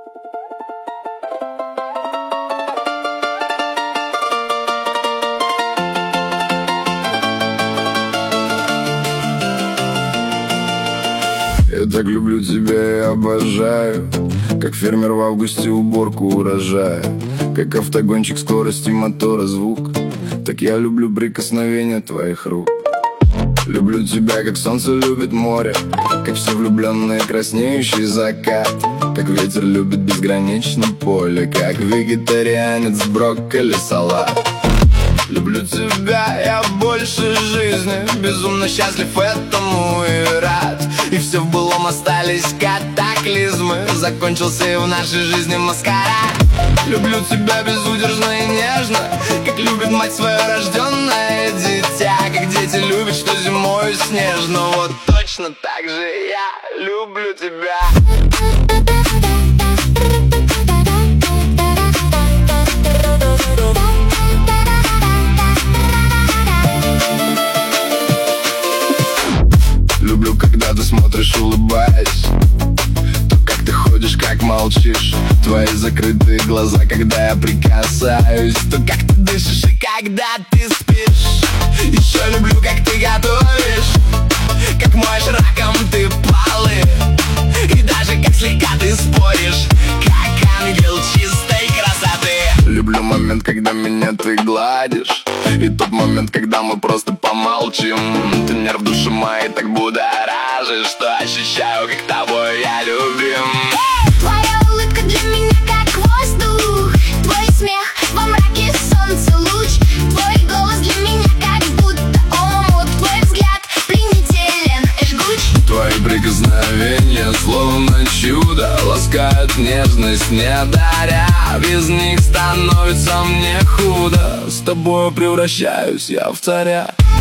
Я так люблю тебя и обожаю, как фермер в августе уборку урожая, как автогонщик скорости мотора звук. Так я люблю прикосновения твоих рук. Люблю тебя, как солнце любит море, как все влюбленные краснеющий закат, как ветер любит безграничное поле, как вегетарианец брокколи салат. Люблю тебя, я больше жизни, безумно счастлив этому и рад. И все в былом остались катаклизмы, закончился и в нашей жизни маскарад. Люблю тебя безудержно и нежно, как любит мать свое рожденное дитя, как дети любят, что зимой снежно. Вот точно так же я люблю тебя. Люблю, когда ты смотришь, улыбаясь, то, как ты ходишь, как молчишь, твои закрытые глаза, когда я прикасаюсь, то, как ты дышишь и когда ты спишь. Еще люблю, как ты готовишь, как моешь раком ты полы, и даже как слегка ты споришь, как ангел чистой красоты. Люблю момент, когда меня ты гладишь, и тот момент, когда мы просто помолчим. Ты нерв души моей так будоражишь, что ощущаю, как тобой я любим. Твоя улыбка для меня как воздух, твой смех во мраке солнца луч, твой голос для меня как будто омут, твой взгляд пленителен и жгуч. Твои прикосновения словно чудо ласкают нежность, не даря. Без них становится мне худо, с тобой превращаюсь я в царя.